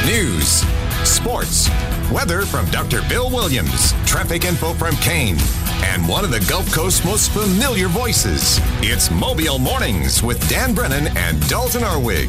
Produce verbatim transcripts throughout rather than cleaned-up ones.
News, sports, weather from Doctor Bill Williams, traffic info from Kane, and one of the Gulf Coast's most familiar voices. It's Mobile Mornings with Dan Brennan and Dalton Arwig.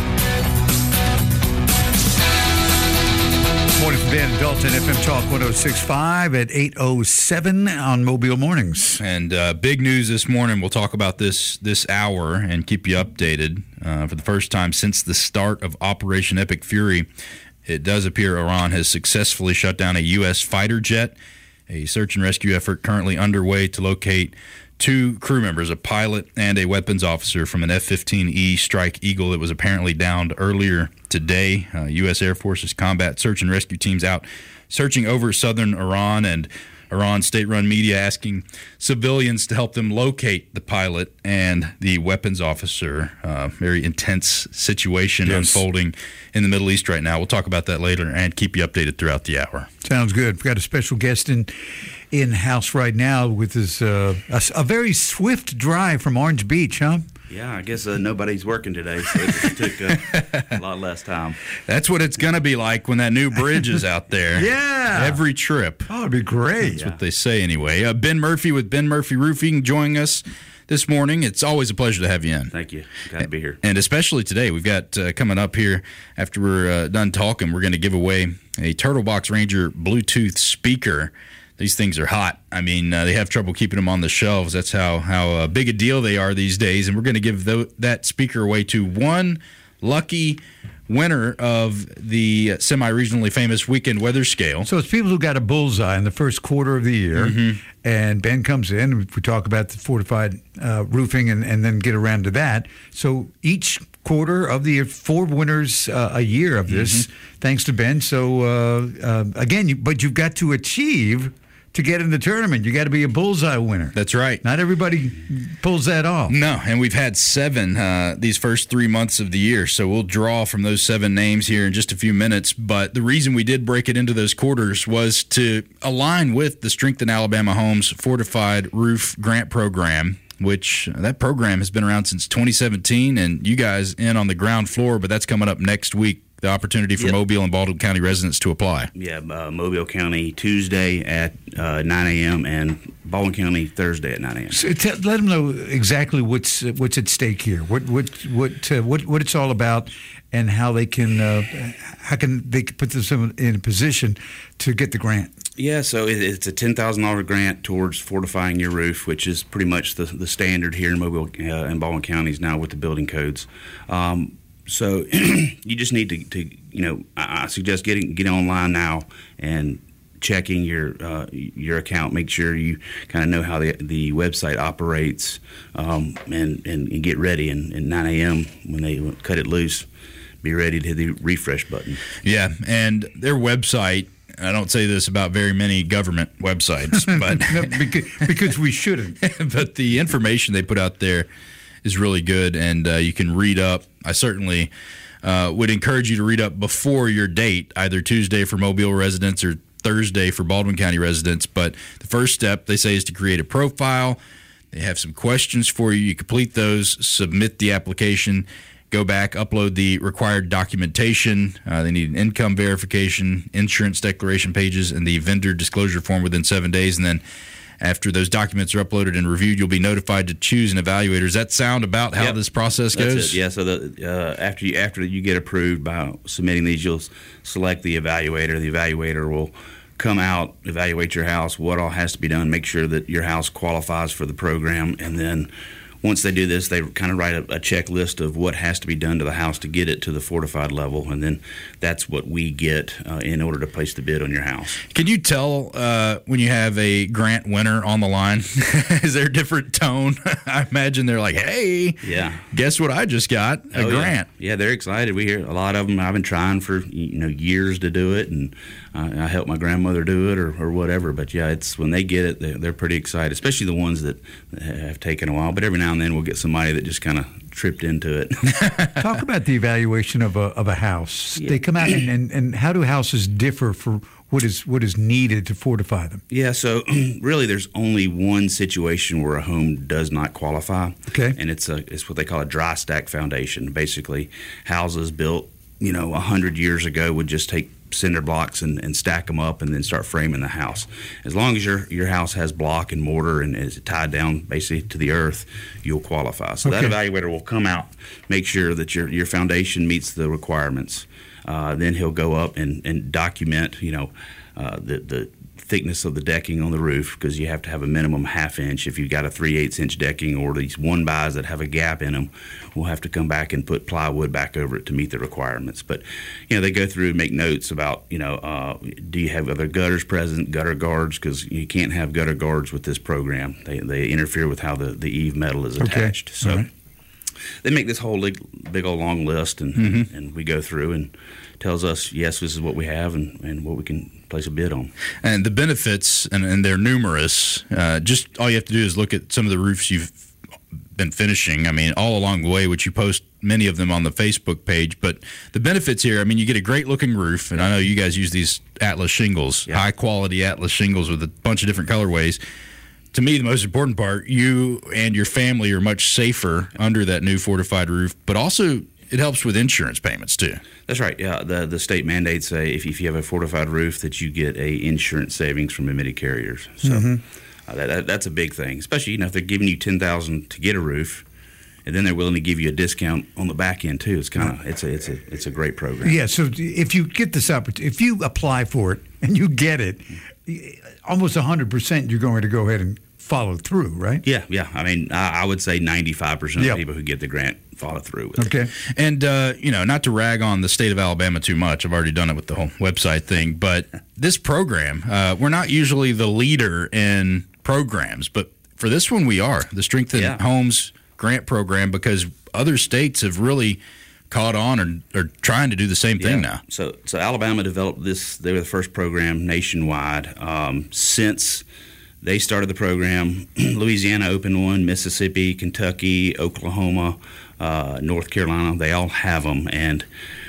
Morning from Dan and Dalton, F M Talk one oh six point five at eight oh seven on Mobile Mornings. And uh, big news this morning. We'll talk about this this hour and keep you updated. Uh, for the first time since the start of Operation Epic Fury, it does appear Iran has successfully shut down a U S fighter jet. A search and rescue effort currently underway to locate two crew members, a pilot and a weapons officer from an F fifteen E Strike Eagle that was apparently downed earlier today. Uh, U S Air Force's combat search and rescue teams out searching over southern Iran, and Iran state-run media asking civilians to help them locate the pilot and the weapons officer. Uh, very intense situation yes. unfolding in the Middle East right now. We'll talk about that later and keep you updated throughout the hour. Sounds good. We've got a special guest in in-house right now with his uh, a, a very swift drive from Orange Beach, huh? Yeah, I guess uh, nobody's working today, so it took uh, a lot less time. That's what it's going to be like when that new bridge is out there. Yeah. Every trip. Oh, it'd be great. That's yeah. what they say anyway. Uh, Ben Murphy with Ben Murphy Roofing joining us this morning. It's always a pleasure to have you in. Thank you. Glad to be here. And especially today, we've got uh, coming up here after we're uh, done talking, we're going to give away a Turtle Box Ranger Bluetooth speaker. These things are hot. I mean, uh, they have trouble keeping them on the shelves. That's how how uh, big a deal they are these days. And we're going to give th- that speaker away to one lucky winner of the semi-regionally famous Weekend Weather Scale. So it's people who got a bullseye in the first quarter of the year, mm-hmm. and Ben comes in, we talk about the fortified uh, roofing and, and then get around to that. So each quarter of the year, four winners uh, a year of this, mm-hmm. thanks to Ben. So, uh, uh, again, you, but you've got to achieve to get in the tournament. You got to be a bullseye winner. That's right. Not everybody pulls that off. No, and we've had seven uh, these first three months of the year, so we'll draw from those seven names here in just a few minutes. But the reason we did break it into those quarters was to align with the Strengthen Alabama Homes Fortified Roof Grant Program, which uh, that program has been around since twenty seventeen, and you guys in on the ground floor, but that's coming up next week. The opportunity for yep. Mobile and Baldwin County residents to apply. Yeah, uh, Mobile County Tuesday at uh, nine a.m. and Baldwin County Thursday at nine a.m. So t- let them know exactly what's uh, what's at stake here, what what what uh, what what it's all about, and how they can uh, how can they put themselves in a position to get the grant. Yeah, so it, it's a ten thousand dollars grant towards fortifying your roof, which is pretty much the the standard here in Mobile uh, and Baldwin counties now with the building codes. Um, So you just need to, to, you know, I suggest getting getting online now and checking your uh, your account. Make sure you kind of know how the the website operates, um, and, and and get ready. And at nine a.m. when they cut it loose, be ready to hit the refresh button. Yeah, and their website. I don't say this about very many government websites, but no, because, because we shouldn't. But the information they put out there is really good, and uh, you can read up. I certainly uh, would encourage you to read up before your date, either Tuesday for Mobile residents or Thursday for Baldwin County residents. But the first step, they say, is to create a profile. They have some questions for you. You complete those, submit the application, go back, upload the required documentation. Uh, they need an income verification, insurance declaration pages, and the vendor disclosure form within seven days, and then after those documents are uploaded and reviewed, you'll be notified to choose an evaluator. Does that sound about how yep. this process goes? That's it. Yeah, so the, uh, after you after you get approved by submitting these, you'll select the evaluator. The evaluator will come out, evaluate your house, what all has to be done, make sure that your house qualifies for the program, and then once they do this, they kind of write a, a checklist of what has to be done to the house to get it to the fortified level, and then that's what we get uh, in order to place the bid on your house. Can you tell uh, when you have a grant winner on the line? Is there a different tone? I imagine they're like, hey, yeah, guess what I just got? A oh, grant. Yeah. yeah, they're excited. We hear a lot of them. I've been trying for you know years to do it, and uh, I helped my grandmother do it or, or whatever. But, yeah, it's when they get it, they're, they're pretty excited, especially the ones that have taken a while. But every now and then we'll get somebody that just kind of tripped into it. Talk about the evaluation of a of a house. Yeah. They come out and, and, and how do houses differ for what is what is needed to fortify them? Yeah, so really there's only one situation where a home does not qualify. Okay. And it's a it's what they call a dry stack foundation. Basically, houses built you know, a hundred years ago would just take cinder blocks and, and stack them up and then start framing the house. As long as your your house has block and mortar and is tied down basically to the earth, you'll qualify. So Okay. that evaluator will come out, make sure that your your foundation meets the requirements. Uh, then he'll go up and, and document, you know, uh, the the thickness of the decking on the roof, because you have to have a minimum half inch. If you've got a three eighths inch decking or these one bys that have a gap in them, we'll have to come back and put plywood back over it to meet the requirements. But, you know, they go through and make notes about, you know, uh, do you have other gutters present, gutter guards, because you can't have gutter guards with this program. They they interfere with how the, the eave metal is attached. Okay. So All right. they make this whole big, big old long list, and, Mm-hmm. and we go through and tells us, yes, this is what we have and, and what we can place a bid on. And the benefits, and, and they're numerous. Uh, just all you have to do is look at some of the roofs you've been finishing. I mean, all along the way, which you post many of them on the Facebook page. But the benefits here, I mean, you get a great looking roof, and I know you guys use these Atlas shingles, Yeah. high quality Atlas shingles with a bunch of different colorways. To me, the most important part, you and your family are much safer under that new fortified roof, but also it helps with insurance payments too. That's right. Yeah, the the state mandates say if, if you have a fortified roof that you get a insurance savings from admitted carriers. So Mm-hmm. uh, that, that that's a big thing, especially you know if they're giving you ten thousand to get a roof, and then they're willing to give you a discount on the back end too. It's kind of it's a it's a it's a great program. Yeah, so if you get this opportunity, if you apply for it and you get it, almost one hundred percent you're going to go ahead and follow through, right? Yeah, yeah. I mean, I, I would say ninety-five percent Yep. of people who get the grant follow through with it. Okay. And, uh, you know, not to rag on the state of Alabama too much. I've already done it with the whole website thing. But this program, uh, we're not usually the leader in programs. But for this one, we are. The Strengthen Yeah. Homes grant program, because other states have really caught on or are trying to do the same thing Yeah. now. So, so Alabama developed this. They were the first program nationwide. Um, since they started the program, Louisiana opened one, Mississippi, Kentucky, Oklahoma, uh, North Carolina. They all have them, and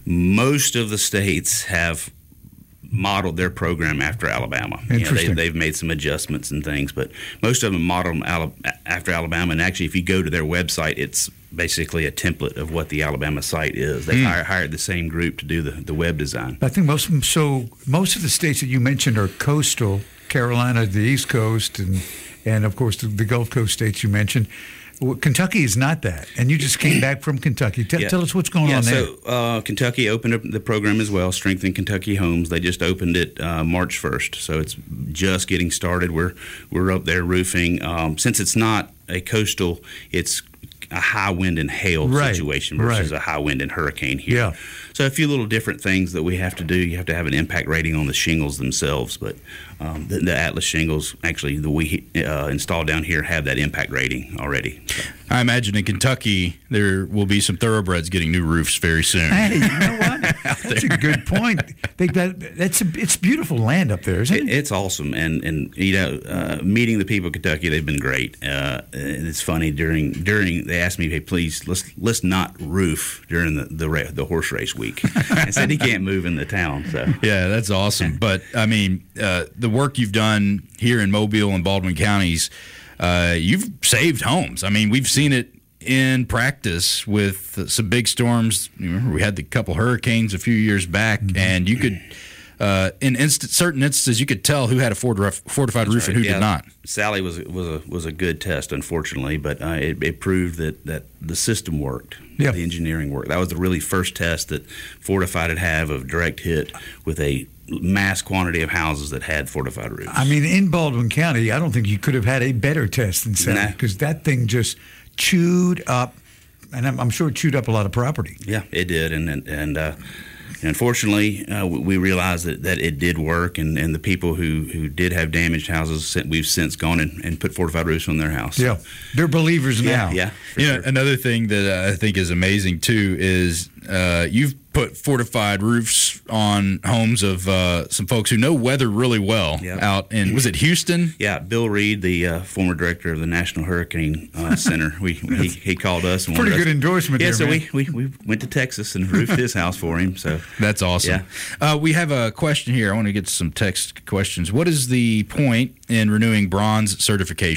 most of the states have modeled their program after Alabama. You know, Interesting. they, they've made some adjustments and things, but most of them modeled them Ala- after Alabama. And actually, if you go to their website, it's basically a template of what the Alabama site is. They hired, hired the same group to do the, the web design. I think most of them, so most of the states that you mentioned are coastal, Carolina, the East Coast, and and of course the, the Gulf Coast states you mentioned. Well, Kentucky is not that, and you just came back from Kentucky. Tell, Yeah. tell us what's going yeah, on there. so uh, Kentucky opened up the program as well, Strengthen Kentucky Homes. They just opened it uh, March first, so it's just getting started. We're we're up there roofing. Um, since it's not a coastal, it's a high wind and hail Right, situation versus right. a high wind and hurricane here. Yeah. So a few little different things that we have to do. You have to have an impact rating on the shingles themselves, but um, the, the Atlas shingles, actually, the we uh, installed down here have that impact rating already. So. I imagine in Kentucky there will be some thoroughbreds getting new roofs very soon. Hey, you know what? That's a good point. They got that's a, it's beautiful land up there, isn't it? It, it's awesome, and and you know, uh, meeting the people of Kentucky, they've been great. Uh, and it's funny during during they asked me, hey, please let's let's not roof during the the, ra- the horse race week. I said he can't move in the town, so Yeah, that's awesome. But I mean, uh, the work you've done here in Mobile and Baldwin counties, uh, you've saved homes. I mean, we've seen it in practice with some big storms. You remember we had the couple hurricanes a few years back, Mm-hmm. and you could, uh, in instant, certain instances, you could tell who had a fortif- fortified roof and who Yeah, did not. Sally was was a was a good test, unfortunately, but uh, it, it proved that, that the system worked. Yeah. The engineering worked. That was the really first test that Fortified had have of direct hit with a mass quantity of houses that had fortified roofs. I mean, in Baldwin County, I don't think you could have had a better test than Sally, Nah. because that thing just chewed up, and I'm, I'm sure it chewed up a lot of property. Yeah, it did, and and, and uh, unfortunately, uh, we we realized that, that it did work, and, and the people who, who did have damaged houses, we've since gone and, and put fortified roofs on their house. Yeah, they're believers now. yeah, yeah. for You know, sure. another thing that uh, I think is amazing too is uh, you've put fortified roofs on homes of uh, some folks who know weather really well. Yeah. Out in was it Houston? Yeah, Bill Reed, the uh, former director of the National Hurricane uh, Center, we he, he called us. And Pretty wanted good us- endorsement Yeah, there, so man. we, we we went to Texas and roofed his house for him. So That's awesome. Uh, we have a question here. I want to get some text questions. What is the point in renewing bronze certification?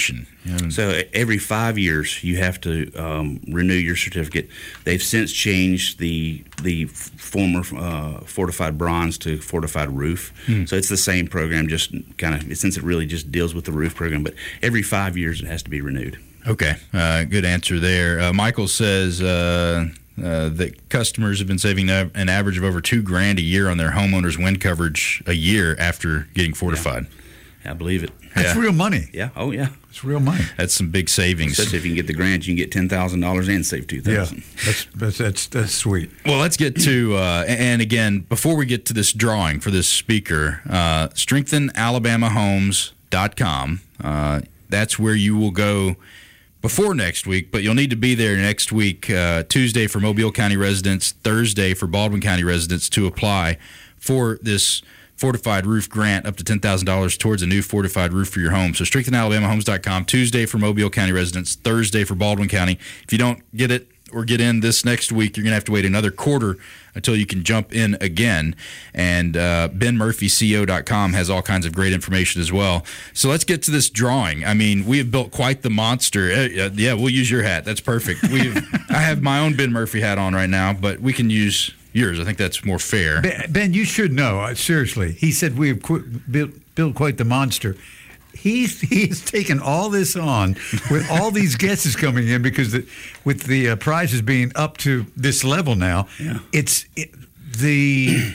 Yeah. So every five years you have to um, renew your certificate. They've since changed the the former uh, fortified bronze to fortified roof. Hmm. So it's the same program, just kind of since it really just deals with the roof program. But every five years it has to be renewed. Okay, uh, good answer there. Uh, Michael says uh, uh, that customers have been saving an average of over two grand a year on their homeowners' wind coverage a year after getting fortified. Yeah, I believe it. That's Yeah. real money. Yeah. Oh, yeah. It's real money. That's some big savings. Especially if you can get the grant, you can get ten thousand dollars and save two Yeah, thousand. that's that's that's, that's sweet. Well, let's get to, uh, and again, before we get to this drawing for this speaker, uh, strengthen alabama homes dot com. Uh, that's where you will go before next week, but you'll need to be there next week, uh, Tuesday for Mobile County residents, Thursday for Baldwin County residents to apply for this fortified roof grant up to ten thousand dollars towards a new fortified roof for your home. So strengthen alabama homes dot com, Tuesday for Mobile County residents, Thursday for Baldwin County. If you don't get it or get in this next week, you're going to have to wait another quarter until you can jump in again. And uh, Ben Murphy C O dot com has all kinds of great information as well. So let's get to this drawing. I mean, we have built quite the monster. Uh, yeah, we'll use your hat. That's perfect. We've I have my own Ben Murphy hat on right now, but we can use yours. I think that's more fair. Ben, Ben you should know. Uh, seriously, he said we have qu- built, built quite the monster. He's he's taken all this on with all these guesses coming in because the, with the uh, prizes being up to this level now, Yeah. it's it, the.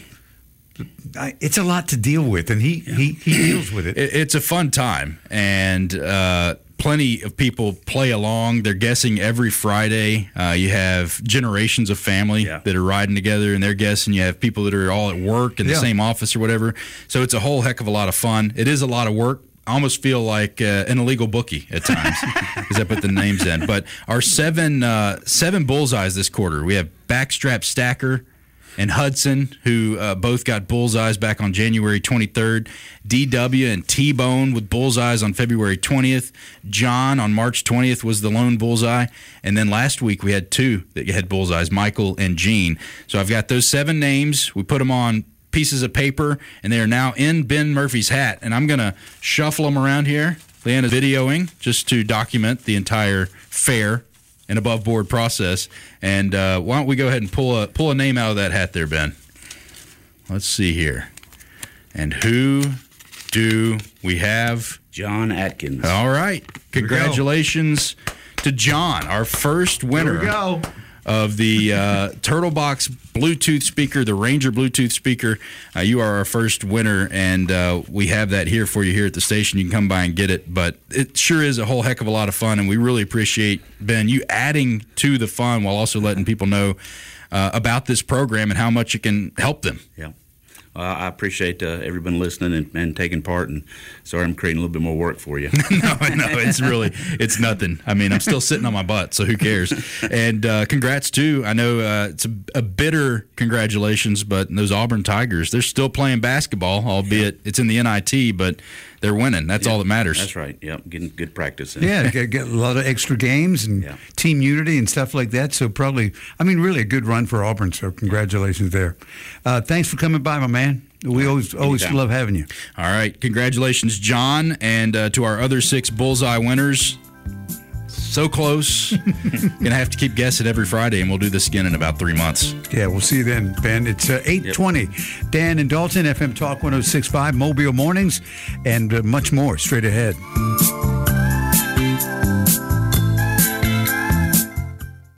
I, it's a lot to deal with, and he, yeah. he, he deals with it. it. It's a fun time, and uh, plenty of people play along. They're guessing every Friday. Uh, you have generations of family yeah. that are riding together, and they're guessing. You have people that are all at work in the yeah. same office or whatever. So it's a whole heck of a lot of fun. It is a lot of work. I almost feel like uh, an illegal bookie at times because I put the names in. But our seven uh, seven bullseyes this quarter, we have Backstrap Stacker and Hudson, who uh, both got bullseyes back on January twenty-third. D W and T-Bone with bullseyes on February twentieth. John on March twentieth was the lone bullseye. And then last week we had two that had bullseyes, Michael and Gene. So I've got those seven names. We put them on pieces of paper, and they are now in Ben Murphy's hat. And I'm going to shuffle them around here. Leanna's videoing just to document the entire fair and above board process. And uh, why don't we go ahead and pull a pull a name out of that hat there, Ben? Let's see here. And who do we have? John Atkins. All right. Congratulations to John, our first winner. Here we go. Of the uh, Turtle Box Bluetooth speaker, the Ranger Bluetooth speaker. Uh, you are our first winner, and uh, we have that here for you here at the station. You can come by and get it, but it sure is a whole heck of a lot of fun, and we really appreciate, Ben, you adding to the fun while also letting people know uh, about this program and how much it can help them. Yeah. Uh, I appreciate uh, everyone listening and, and taking part, and sorry I'm creating a little bit more work for you. no, no, it's really, it's nothing. I mean, I'm still sitting on my butt, so who cares? And uh, congrats, too. I know uh, it's a, a bitter congratulations, but those Auburn Tigers, they're still playing basketball, albeit it's in the N I T, but they're winning. That's yeah, all that matters. That's right. Yep, getting good practice in. Yeah, get, get a lot of extra games and yeah. team unity and stuff like that. So probably, I mean, really a good run for Auburn. So congratulations there. Uh, thanks for coming by, my man. We always always Anytime. love having you. All right. Congratulations, John, and uh, to our other six bullseye winners. So close. Gonna have to keep guessing every Friday, and we'll do this again in about three months. Yeah, we'll see you then, Ben. It's uh, eight twenty. Yep. Dan and Dalton, F M Talk one oh six point five, Mobile Mornings, and uh, much more straight ahead.